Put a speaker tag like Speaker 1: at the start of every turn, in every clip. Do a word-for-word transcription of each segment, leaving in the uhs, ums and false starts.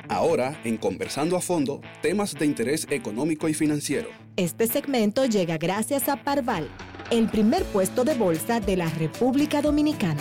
Speaker 1: Ahora, en Conversando a Fondo, temas de interés económico y financiero.
Speaker 2: Este segmento llega gracias a Parval, el primer puesto de bolsa de la República Dominicana.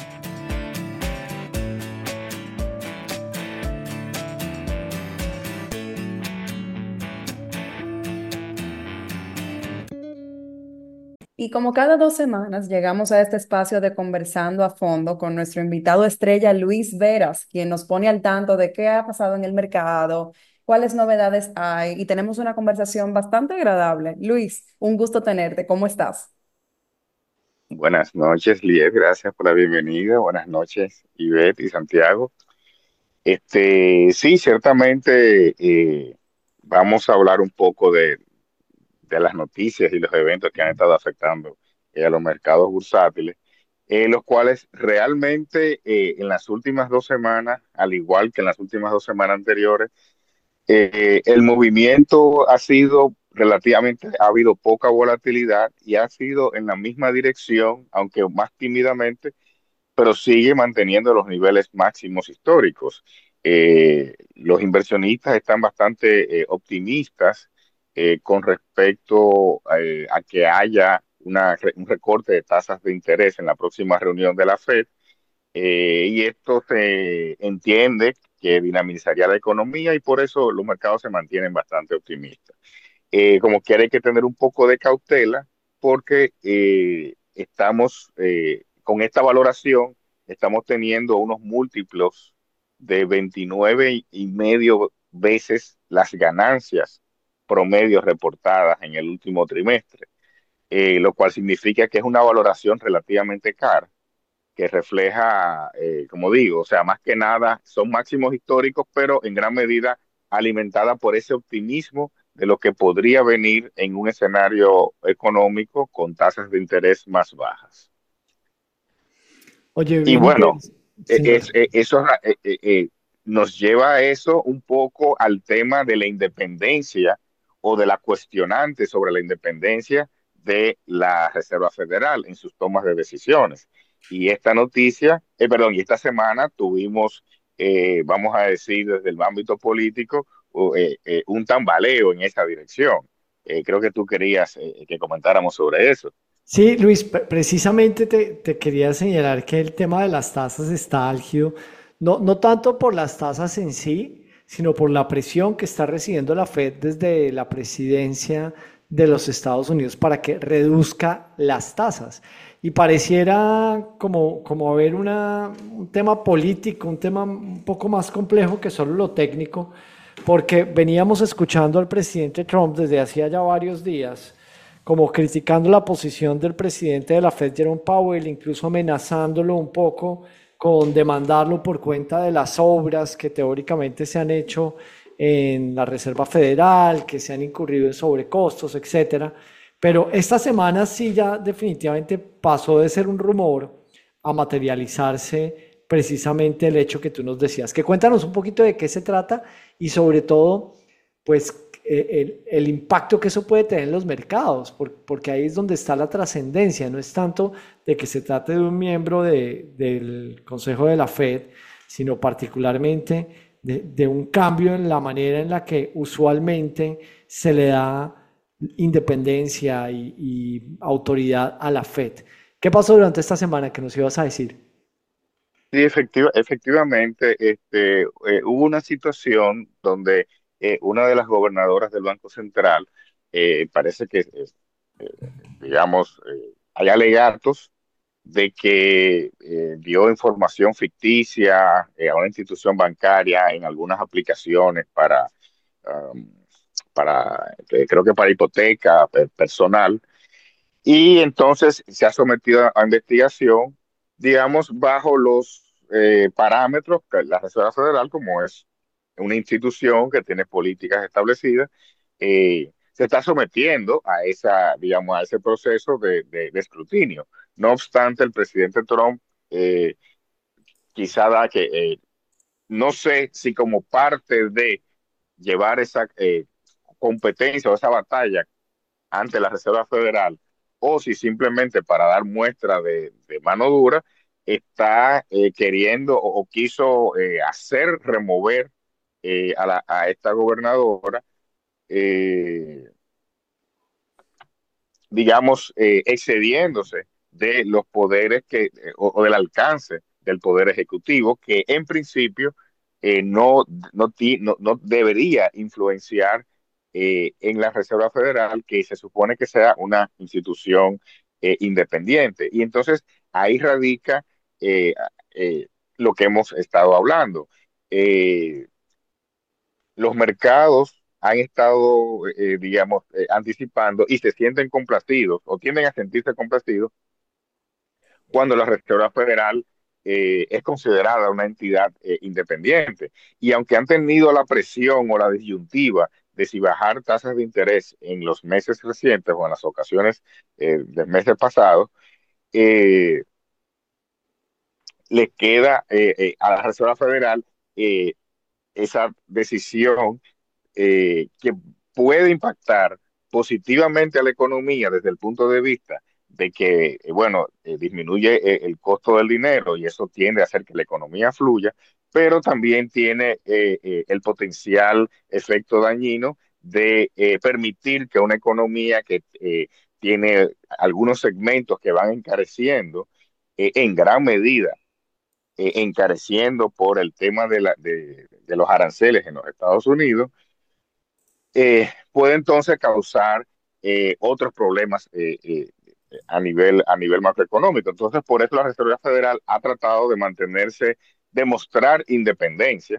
Speaker 3: Y como cada dos semanas llegamos a este espacio de Conversando a Fondo con nuestro invitado estrella Luis Veras, quien nos pone al tanto de qué ha pasado en el mercado, cuáles novedades hay y tenemos una conversación bastante agradable. Luis, un gusto tenerte. ¿Cómo estás?
Speaker 4: Buenas noches, Liet, gracias por la bienvenida. Buenas noches, Ivette y Santiago. Este, sí, ciertamente eh, vamos a hablar un poco de, de las noticias y los eventos que han estado afectando eh, a los mercados bursátiles, eh, los cuales realmente eh, en las últimas dos semanas, al igual que en las últimas dos semanas anteriores, eh, el movimiento ha sido relativamente, ha habido poca volatilidad y ha sido en la misma dirección, aunque más tímidamente, pero sigue manteniendo los niveles máximos históricos. Eh, los inversionistas están bastante eh, optimistas eh, con respecto eh, a que haya una, un recorte de tasas de interés en la próxima reunión de la Fed, eh, y esto se entiende que dinamizaría la economía y por eso los mercados se mantienen bastante optimistas. Eh, como quiera hay que tener un poco de cautela porque eh, estamos eh, con esta valoración, estamos teniendo unos múltiplos de veintinueve y y medio veces las ganancias promedio reportadas en el último trimestre, eh, lo cual significa que es una valoración relativamente cara que refleja, eh, como digo, o sea, más que nada son máximos históricos, pero en gran medida alimentada por ese optimismo de lo que podría venir en un escenario económico con tasas de interés más bajas.
Speaker 5: Oye,
Speaker 4: Y
Speaker 5: bien
Speaker 4: bueno,
Speaker 5: interesante,
Speaker 4: eh,
Speaker 5: señor.
Speaker 4: es, eh, eso eh, eh, eh, nos lleva a eso un poco al tema de la independencia o de la cuestionante sobre la independencia de la Reserva Federal en sus tomas de decisiones. Y esta noticia, eh, perdón, y esta semana tuvimos, eh, vamos a decir, desde el ámbito político, o, eh, eh, un tambaleo en esa dirección. Eh, creo que tú querías eh, que comentáramos sobre eso.
Speaker 5: Sí, Luis, pre- precisamente te, te quería señalar que el tema de las tasas está álgido, no, no tanto por las tasas en sí, sino por la presión que está recibiendo la Fed desde la presidencia de los Estados Unidos para que reduzca las tasas. Y pareciera como, como haber una, un tema político, un tema un poco más complejo que solo lo técnico, porque veníamos escuchando al presidente Trump desde hacía ya varios días como criticando la posición del presidente de la Fed, Jerome Powell, incluso amenazándolo un poco con demandarlo por cuenta de las obras que teóricamente se han hecho en la Reserva Federal, que se han incurrido en sobrecostos, etcétera. Pero esta semana sí ya definitivamente pasó de ser un rumor a materializarse precisamente el hecho que tú nos decías. Que cuéntanos un poquito de qué se trata y sobre todo, pues eh, el, el impacto que eso puede tener en los mercados, por- porque ahí es donde está la trascendencia, no es tanto de que se trate de un miembro de- del Consejo de la Fed, sino particularmente de, de un cambio en la manera en la que usualmente se le da independencia y, y autoridad a la Fed. ¿Qué pasó durante esta semana que nos ibas a decir?
Speaker 4: Sí, efectiva, efectivamente, este, eh, hubo una situación donde eh, una de las gobernadoras del Banco Central, eh, parece que, eh, eh, digamos, eh, hay alegatos de que eh, dio información ficticia eh, a una institución bancaria en algunas aplicaciones para, um, para que creo que para hipoteca eh, personal, y entonces se ha sometido a investigación, digamos, bajo los eh, parámetros que la Reserva Federal, como es una institución que tiene políticas establecidas, eh, se está sometiendo a esa, digamos, a ese proceso de, de- de escrutinio. No obstante, el presidente Trump eh, quizá da que, eh, no sé si como parte de llevar esa eh, competencia o esa batalla ante la Reserva Federal, o si simplemente para dar muestra de, de mano dura, está eh, queriendo o, o quiso eh, hacer remover eh, a, la- a esta gobernadora, eh, digamos, eh, excediéndose de los poderes que, eh, o, o del alcance del poder ejecutivo, que en principio eh, no, no, ti- no, no debería influenciar eh, en la Reserva Federal, que se supone que sea una institución eh, independiente. Y entonces ahí radica eh, eh, lo que hemos estado hablando. Eh, los mercados han estado, eh, digamos, eh, anticipando y se sienten complacidos o tienden a sentirse complacidos cuando la Reserva Federal eh, es considerada una entidad eh, independiente. Y aunque han tenido la presión o la disyuntiva de si bajar tasas de interés en los meses recientes o en las ocasiones eh, del meses pasados, eh, le queda eh, eh, a la Reserva Federal eh, esa decisión eh, que puede impactar positivamente a la economía desde el punto de vista de que, eh, bueno, eh, disminuye eh, el costo del dinero y eso tiende a hacer que la economía fluya, pero también tiene eh, eh, el potencial efecto dañino de eh, permitir que una economía que eh, tiene algunos segmentos que van encareciendo eh, en gran medida, eh, encareciendo por el tema de, la, de, de los aranceles en los Estados Unidos, eh, puede entonces causar eh, otros problemas eh, eh, a nivel, a nivel macroeconómico. Entonces, por eso la Reserva Federal ha tratado de mantenerse, de mostrar independencia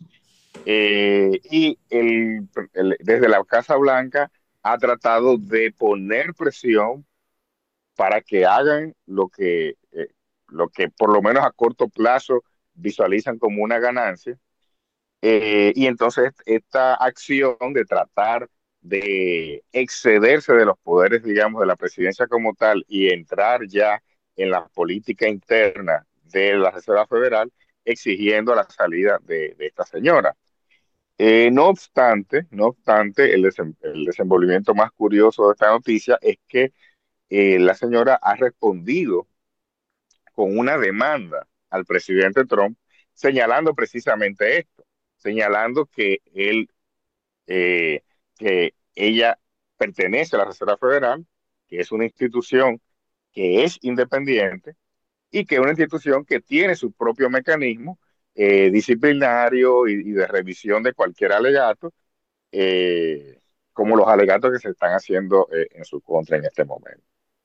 Speaker 4: eh, y el, el- desde la Casa Blanca ha tratado de poner presión para que hagan lo que, eh, lo que por lo menos a corto plazo visualizan como una ganancia. Eh, y entonces esta acción de tratar de excederse de los poderes, digamos, de la presidencia como tal y entrar ya en la política interna de la Reserva Federal, exigiendo la salida de, de esta señora. Eh, no obstante, no obstante, el, desem- el desenvolvimiento más curioso de esta noticia es que eh, la señora ha respondido con una demanda al presidente Trump, señalando precisamente esto, señalando que él, eh, que ella pertenece a la Reserva Federal, que es una institución que es independiente y que es una institución que tiene su propio mecanismo eh, disciplinario y, y, de revisión de cualquier alegato, eh, como los alegatos que se están haciendo eh, en su contra en este momento.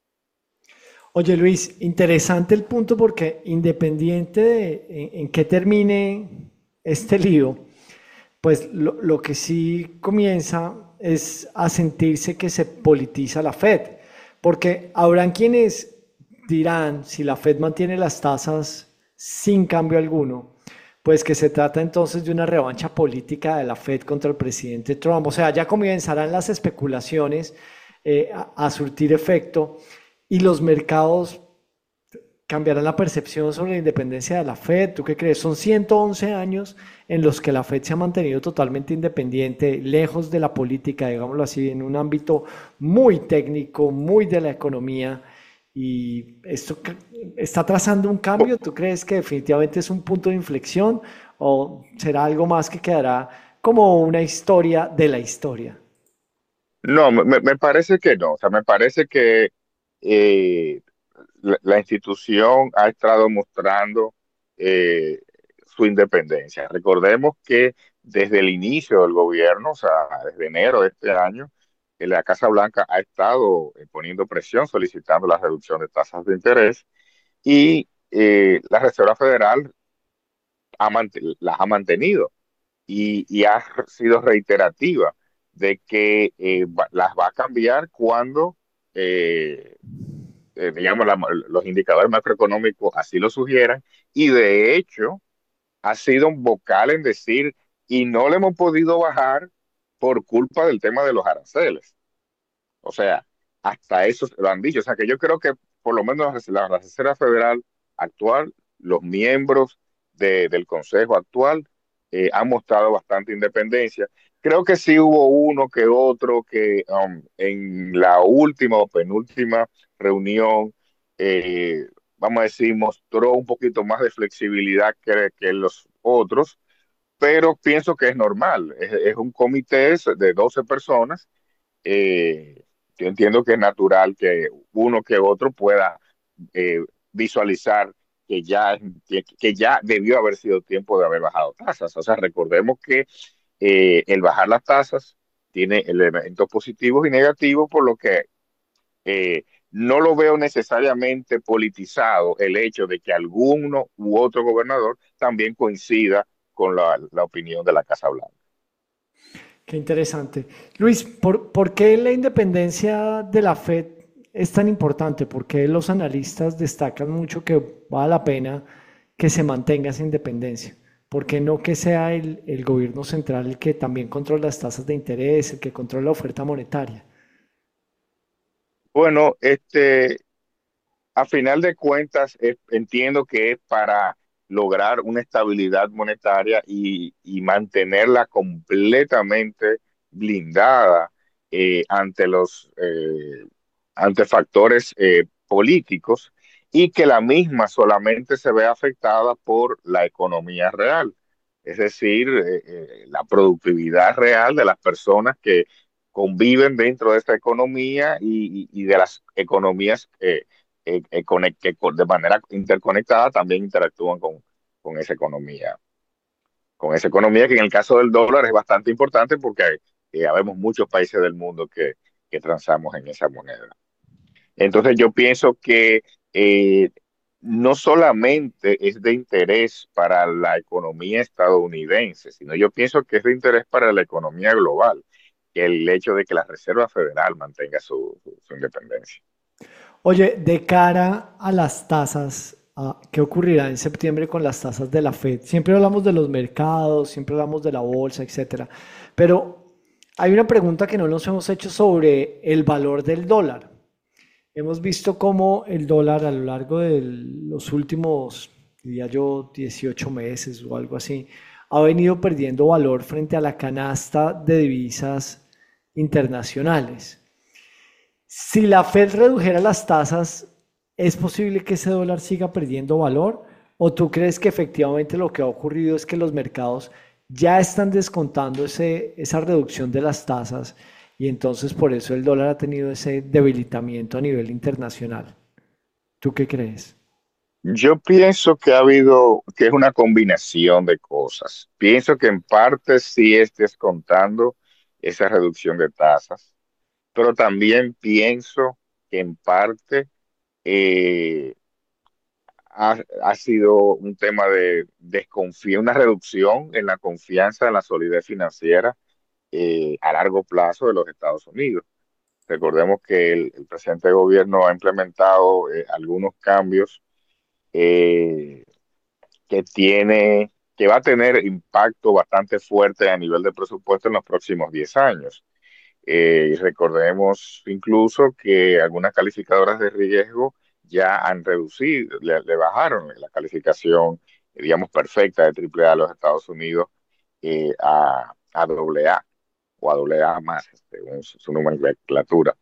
Speaker 5: Oye Luis, interesante el punto porque independiente de en, en qué termine este lío, pues lo, lo que sí comienza es a sentirse que se politiza la Fed, porque habrán quienes dirán, si la Fed mantiene las tasas sin cambio alguno, pues que se trata entonces de una revancha política de la Fed contra el presidente Trump. O sea, ya comenzarán las especulaciones eh, a, a surtir efecto y los mercados cambiará la percepción sobre la independencia de la Fed. ¿Tú qué crees? Son ciento once años en los que la Fed se ha mantenido totalmente independiente, lejos de la política, digámoslo así, en un ámbito muy técnico, muy de la economía. Y esto está trazando un cambio. ¿Tú crees que definitivamente es un punto de inflexión o será algo más que quedará como una historia de la historia?
Speaker 4: No, me, me parece que no. O sea, me parece que eh, la, la institución ha estado mostrando eh, su independencia. Recordemos que desde el inicio del gobierno, o sea, desde enero de este año, eh, la Casa Blanca ha estado eh, poniendo presión, solicitando la reducción de tasas de interés y eh, la Reserva Federal ha mant- las ha mantenido y, y ha sido reiterativa de que eh, va- las va a cambiar cuando, eh, eh, digamos, la- los indicadores macroeconómicos así lo sugieran. Y de hecho, ha sido un vocal en decir, y no le hemos podido bajar por culpa del tema de los aranceles. O sea, hasta eso lo han dicho. O sea, que yo creo que por lo menos la, la Reserva Federal actual, los miembros de- del Consejo actual eh, han mostrado bastante independencia. Creo que sí hubo uno que otro que um, en la última o penúltima reunión, eh, vamos a decir, mostró un poquito más de flexibilidad que, que los otros, pero pienso que es normal. Es, es un comité de doce personas. eh, yo entiendo que es natural que uno que otro pueda eh, visualizar que ya, que, que ya debió haber sido tiempo de haber bajado tasas. O sea, recordemos que eh, el bajar las tasas tiene elementos positivos y negativos, por lo que eh, no lo veo necesariamente politizado el hecho de que alguno u otro gobernador también coincida con la, la opinión de la Casa Blanca.
Speaker 5: Qué interesante. Luis, ¿por, por qué la independencia de la Fed es tan importante? ¿Por qué los analistas destacan mucho que vale la pena que se mantenga esa independencia? ¿Por qué no que sea el, el gobierno central el que también controla las tasas de interés, el que controla la oferta monetaria?
Speaker 4: Bueno, este, a final de cuentas, eh, entiendo que es para lograr una estabilidad monetaria y, y mantenerla completamente blindada eh, ante los eh, ante factores eh, políticos, y que la misma solamente se ve afectada por la economía real, es decir, eh, eh, la productividad real de las personas que conviven dentro de esta economía y, y- y de las economías eh, eh, eh, conec- que con- de manera interconectada también interactúan con, con esa economía, con esa economía que en el caso del dólar es bastante importante porque eh, habemos muchos países del mundo que, que transamos en esa moneda. Entonces yo pienso que eh, no solamente es de interés para la economía estadounidense, sino yo pienso que es de interés para la economía global, que el hecho de que la Reserva Federal mantenga su, su- su independencia.
Speaker 5: Oye, de cara a las tasas, ah, ¿qué ocurrirá en septiembre con las tasas de la Fed? Siempre hablamos de los mercados, siempre hablamos de la bolsa, etcétera. Pero hay una pregunta que no nos hemos hecho sobre el valor del dólar. Hemos visto cómo el dólar a lo largo de los últimos, diría yo, dieciocho meses o algo así, ha venido perdiendo valor frente a la canasta de divisas internacionales. Si la Fed redujera las tasas, ¿es posible que ese dólar siga perdiendo valor? ¿O tú crees que efectivamente lo que ha ocurrido es que los mercados ya están descontando ese, esa reducción de las tasas y entonces por eso el dólar ha tenido ese debilitamiento a nivel internacional? ¿Tú qué crees?
Speaker 4: Yo pienso que ha habido, que es una combinación de cosas. Pienso que en parte sí es descontando esa reducción de tasas, pero también pienso que en parte eh, ha, ha sido un tema de desconfianza, una reducción en la confianza en la solidez financiera eh, a largo plazo de los Estados Unidos. Recordemos que el, el presidente de gobierno ha implementado eh, algunos cambios eh, que tiene, que va a tener impacto bastante fuerte a nivel de presupuesto en los próximos diez años. Eh, y recordemos incluso que algunas calificadoras de riesgo ya han reducido, le, le bajaron la calificación, eh, digamos, perfecta de triple A a los Estados Unidos eh, a, a doble A o a doble A más, según su, su nomenclatura.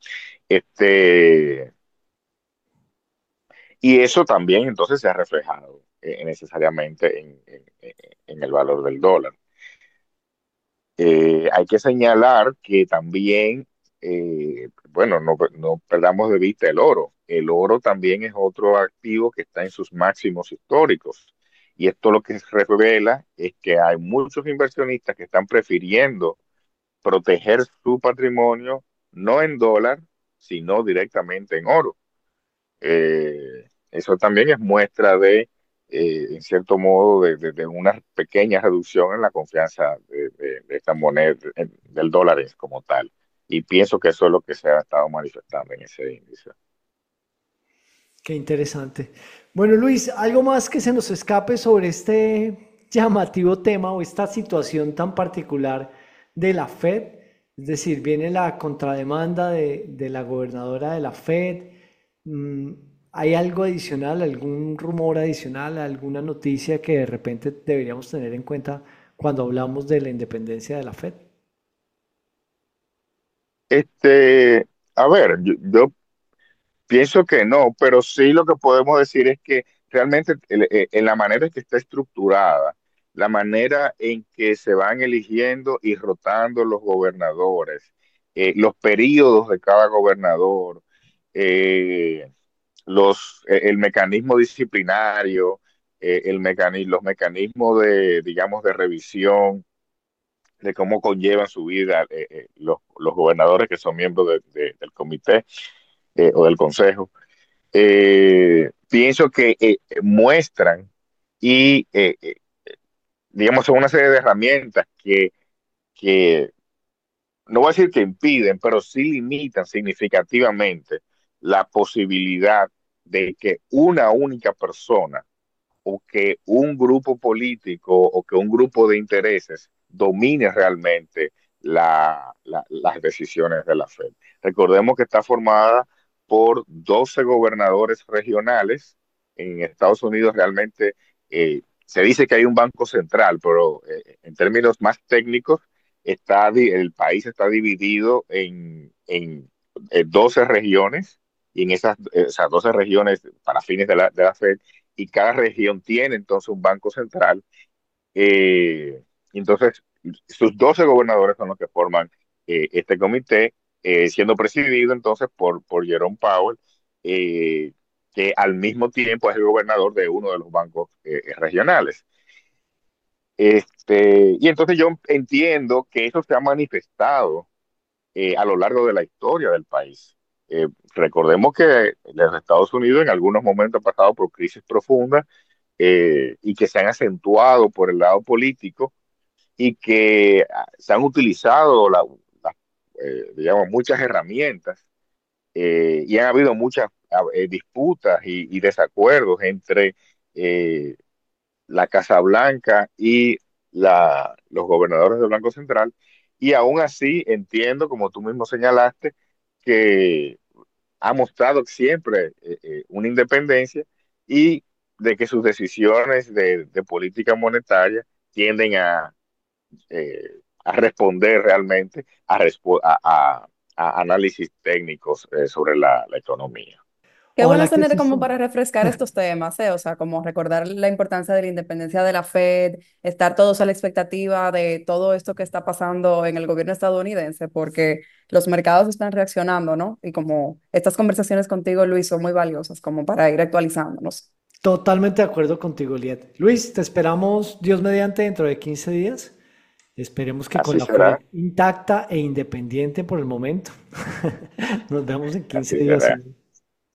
Speaker 4: Este, y eso también entonces se ha reflejado eh, necesariamente en, en- en- en el valor del dólar. Eh, hay que señalar que también, eh, bueno, no, no perdamos de vista el oro. El oro también es otro activo que está en sus máximos históricos. Y esto lo que revela es que hay muchos inversionistas que están prefiriendo proteger su patrimonio no en dólar, sino directamente en oro. Eh, eso también es muestra de, eh, en cierto modo, de, de- de una pequeña reducción en la confianza de, de- de esta moneda, en- del dólar es como tal. Y pienso que eso es lo que se ha estado manifestando en ese índice.
Speaker 5: Qué interesante. Bueno, Luis, ¿algo más que se nos escape sobre este llamativo tema o esta situación tan particular de la Fed? Es decir, viene la contrademanda de, de la gobernadora de la Fed. Mm, ¿Hay algo adicional, algún rumor adicional, alguna noticia que de repente deberíamos tener en cuenta cuando hablamos de la independencia de la Fed?
Speaker 4: Este, a ver, yo, yo pienso que no, pero sí lo que podemos decir es que realmente el- eh, en la manera en que está estructurada, la manera en que se van eligiendo y rotando los gobernadores, eh, los periodos de cada gobernador, eh, los, eh, el mecanismo disciplinario, eh, el mecani- los mecanismos de, digamos, de revisión, de cómo conllevan su vida eh, eh, los, los gobernadores que son miembros de- de- del comité eh, o del consejo. Eh, pienso que eh, muestran y, eh, eh, digamos, son una serie de herramientas que, que no voy a decir que impiden, pero sí limitan significativamente la posibilidad de que una única persona o que un grupo político o que un grupo de intereses domine realmente la, la, las decisiones de la Fed. Recordemos que está formada por doce gobernadores regionales. En Estados Unidos realmente eh, se dice que hay un banco central, pero eh, en términos más técnicos, está, el país está dividido en, en eh, doce regiones y en esas, esas doce regiones para fines de la, de la Fed y cada región tiene entonces un banco central. Eh, entonces, sus doce gobernadores son los que forman eh, este comité, eh, siendo presidido entonces por, por Jerome Powell, eh, que al mismo tiempo es el gobernador de uno de los bancos eh, regionales. Este, y entonces yo entiendo que eso se ha manifestado eh, a lo largo de la historia del país. Eh, recordemos que los Estados Unidos en algunos momentos ha pasado por crisis profundas eh, y que se han acentuado por el lado político y que ah, se han utilizado la, la, eh, digamos, muchas herramientas eh, y han habido muchas ah, eh, disputas y, y desacuerdos entre eh, la Casa Blanca y la, los gobernadores del Banco Central. Y aún así entiendo, como tú mismo señalaste, que ha mostrado siempre eh, eh, una independencia y de que sus decisiones de, de política monetaria tienden a, eh, a responder realmente a, respo- a, a- a análisis técnicos eh, sobre la, la economía.
Speaker 3: Qué bueno
Speaker 5: Ojalá
Speaker 3: es
Speaker 5: que
Speaker 3: tener
Speaker 5: sí
Speaker 3: como
Speaker 5: sea.
Speaker 3: para refrescar estos temas, ¿eh? O sea, como recordar la importancia de la independencia de la Fed, estar todos a la expectativa de todo esto que está pasando en el gobierno estadounidense, porque los mercados están reaccionando, ¿no? Y como estas conversaciones contigo, Luis, son muy valiosas como para ir actualizándonos.
Speaker 5: Totalmente de acuerdo contigo, Liet. Luis, te esperamos, Dios mediante, dentro de quince días. Esperemos que con
Speaker 4: Así
Speaker 5: la Fed
Speaker 4: será,
Speaker 5: intacta e independiente por el momento. Nos vemos en quince
Speaker 4: así
Speaker 5: días.
Speaker 4: será.